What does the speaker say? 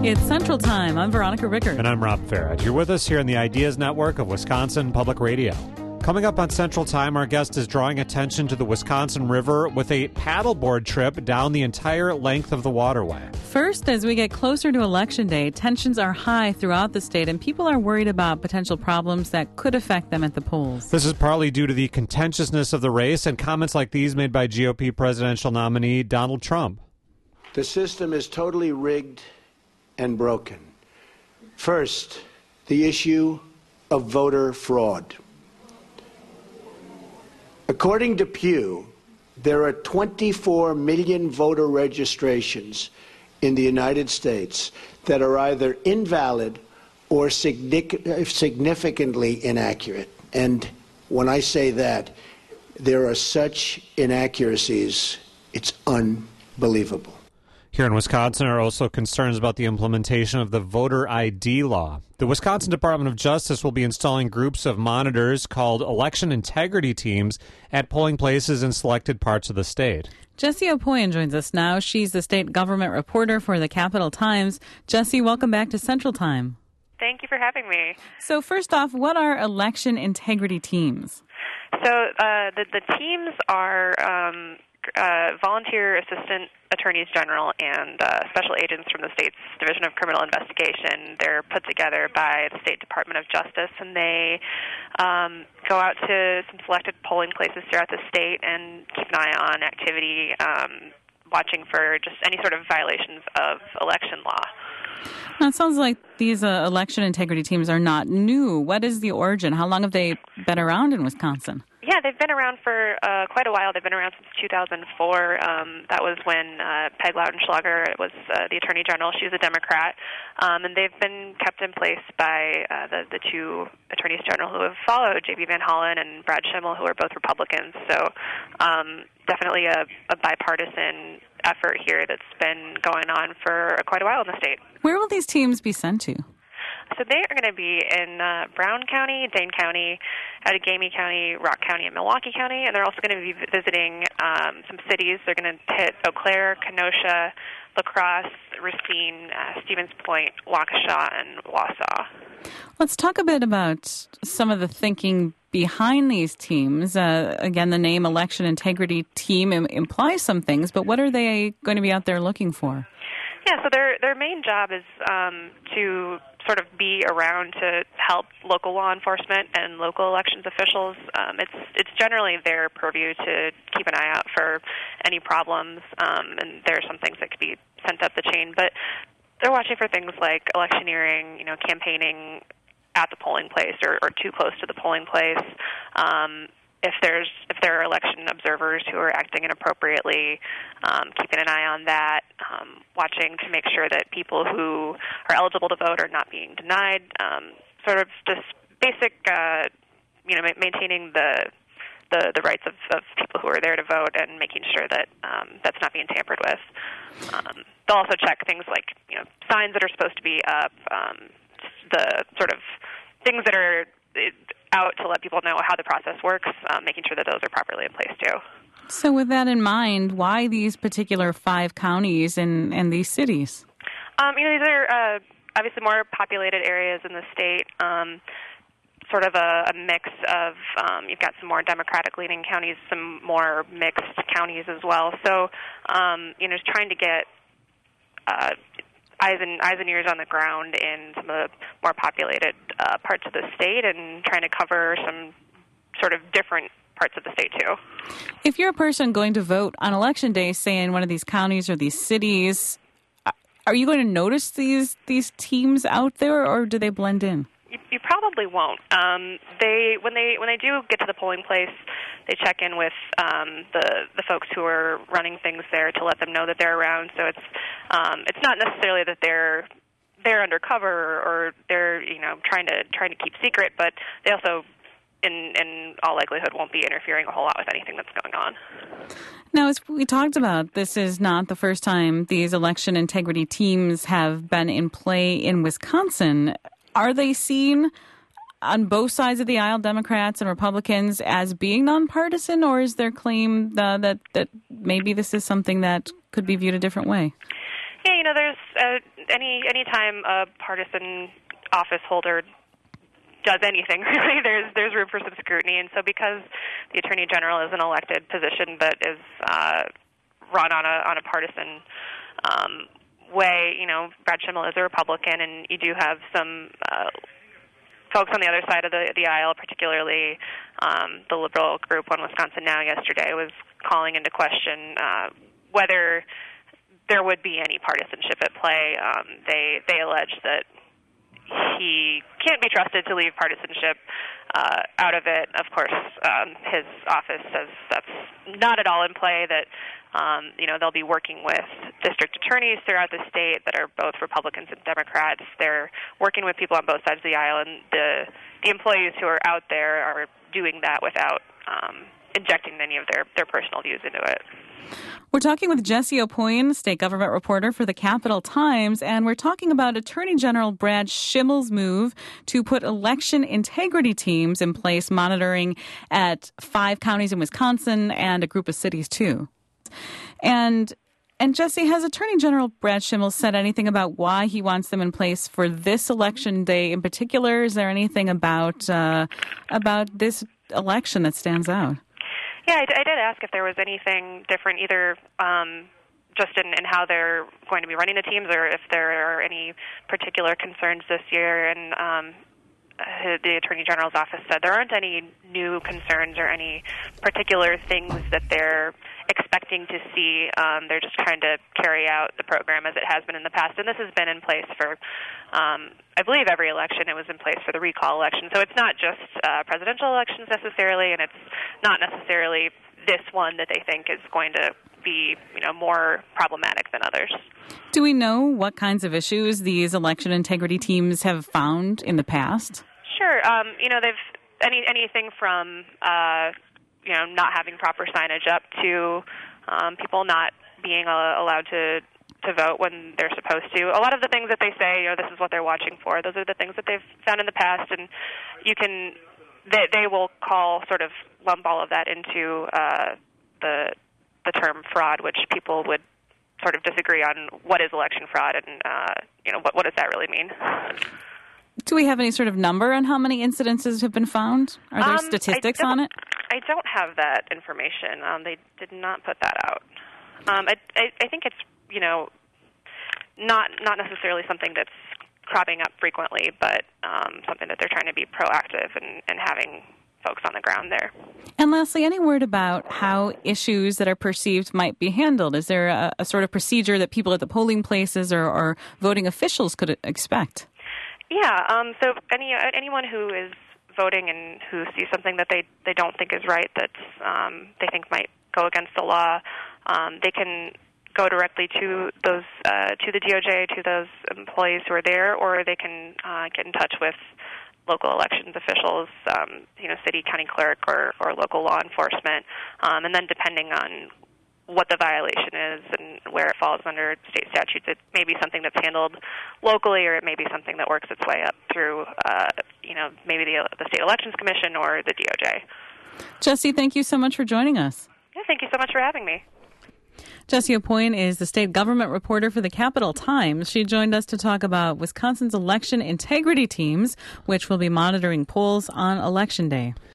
It's Central Time. I'm Veronica Rickert. And I'm Rob Farrett. You're with us here in the Ideas Network of Wisconsin Public Radio. Coming up on Central Time, our guest is drawing attention to the Wisconsin River with a paddleboard trip down the entire length of the waterway. First, as we get closer to Election Day, tensions are high throughout the state, and people are worried about potential problems that could affect them at the polls. This is partly due to the contentiousness of the race and comments like these made by GOP presidential nominee Donald Trump. The system is totally rigged and broken. First, the issue of voter fraud. According to Pew, there are 24 million voter registrations in the United States that are either invalid or significantly inaccurate. And when I say that, there are such inaccuracies, it's unbelievable. Here in Wisconsin are also concerns about the implementation of the voter ID law. The Wisconsin Department of Justice will be installing groups of monitors called election integrity teams at polling places in selected parts of the state. Jessie Opoyan joins us now. She's the state government reporter for the Capital Times. Jessie, welcome back to Central Time. Thank you for having me. So first off, what are election integrity teams? So the teams are volunteer assistant attorneys general and special agents from the state's Division of Criminal Investigation. They're put together by the State Department of Justice, and they go out to some selected polling places throughout the state and keep an eye on activity, watching for just any sort of violations of election law. Now, it sounds like these election integrity teams are not new. What is the origin? How long have they been around in Wisconsin? Yeah, they've been around for quite a while. They've been around since 2004. That was when Peg Lautenschlager was the Attorney General. She was a Democrat. And they've been kept in place by the two Attorneys General who have followed, J.B. Van Hollen and Brad Schimmel, who are both Republicans. So definitely a bipartisan effort here that's been going on for quite a while in the state. Where will these teams be sent to? So they are going to be in Brown County, Dane County, Outagamie County, Rock County, and Milwaukee County, and they're also going to be visiting some cities. They're going to hit Eau Claire, Kenosha, La Crosse, Racine, Stevens Point, Waukesha, and Wausau. Let's talk a bit about some of the thinking behind these teams. Again, the name Election Integrity Team implies some things, but what are they going to be out there looking for? Yeah, so their main job is to sort of be around to help local law enforcement and local elections officials. It's generally their purview to keep an eye out for any problems, and there are some things that could be sent up the chain. But they're watching for things like electioneering, campaigning at the polling place or too close to the polling place. If there are election observers who are acting inappropriately, keeping an eye on that, watching to make sure that people who are eligible to vote are not being denied, sort of just basic, maintaining the rights of people who are there to vote and making sure that that's not being tampered with. They'll also check things like signs that are supposed to be up, the sort of things that are out to let people know how the process works, making sure that those are properly in place too. So with that in mind, why these particular 5 counties and these cities? These are obviously more populated areas in the state, sort of a mix of, you've got some more Democratic-leaning counties, some more mixed counties as well. So, just trying to get eyes and ears on the ground in some of the more populated parts of the state and trying to cover some sort of different parts of the state too. If you're a person going to vote on Election Day, say in one of these counties or these cities, are you going to notice these teams out there, or do they blend in? You probably won't. When they do get to the polling place, they check in with the folks who are running things there to let them know that they're around. So it's not necessarily that they're undercover or they're trying to keep secret, but they also in all likelihood won't be interfering a whole lot with anything that's going on. Now, as we talked about, this is not the first time these election integrity teams have been in play in Wisconsin. Are they seen on both sides of the aisle, Democrats and Republicans, as being nonpartisan, or is their claim that maybe this is something that could be viewed a different way? Yeah, there's, any time a partisan office holder does anything, really, there's room for some scrutiny. And so because the Attorney General is an elected position that is run on a partisan way, Brad Schimmel is a Republican, and you do have some folks on the other side of the aisle, particularly the liberal group on Wisconsin Now yesterday, was calling into question whether there would be any partisanship at play. They allege that he can't be trusted to leave partisanship out of it. Of course, his office says that's not at all in play, that they'll be working with district attorneys throughout the state that are both Republicans and Democrats. They're working with people on both sides of the aisle, and the employees who are out there are doing that without injecting any of their personal views into it. We're talking with Jessie Aupoin, state government reporter for the Capital Times, and we're talking about Attorney General Brad Schimmel's move to put election integrity teams in place, monitoring at 5 counties in Wisconsin and a group of cities, too. And Jessie, has Attorney General Brad Schimmel said anything about why he wants them in place for this election day in particular? Is there anything about this election that stands out? Yeah, I did ask if there was anything different, either just in how they're going to be running the teams, or if there are any particular concerns this year. And the Attorney General's office said there aren't any new concerns or any particular things that they're expecting to see. They're just trying to carry out the program as it has been in the past. And this has been in place for, I believe, every election. It was in place for the recall election. So it's not just presidential elections necessarily, and it's not necessarily this one that they think is going to be, more problematic than others. Do we know what kinds of issues these election integrity teams have found in the past? Sure. They've anything from not having proper signage up to people not being allowed to vote when they're supposed to. A lot of the things that they say, this is what they're watching for, those are the things that they've found in the past, and they will lump all of that into the term fraud, which people would sort of disagree on what is election fraud and what does that really mean. Do we have any sort of number on how many incidences have been found? Are there statistics on it? I don't have that information. They did not put that out. I think it's not necessarily something that's cropping up frequently, but something that they're trying to be proactive and having folks on the ground there. And lastly, any word about how issues that are perceived might be handled? Is there a sort of procedure that people at the polling places or voting officials could expect? Yeah, so anyone who is voting and who sees something that they don't think is right, that they think might go against the law, they can go directly to those to the DOJ, to those employees who are there, or they can get in touch with local elections officials, city, county clerk, or local law enforcement, and then depending on what the violation is and where it falls under state statutes, it may be something that's handled locally, or it may be something that works its way up through, maybe the State Elections Commission or the DOJ. Jessie, thank you so much for joining us. Yeah, thank you so much for having me. Jessie Aupoin is the state government reporter for the Capital Times. She joined us to talk about Wisconsin's election integrity teams, which will be monitoring polls on Election Day.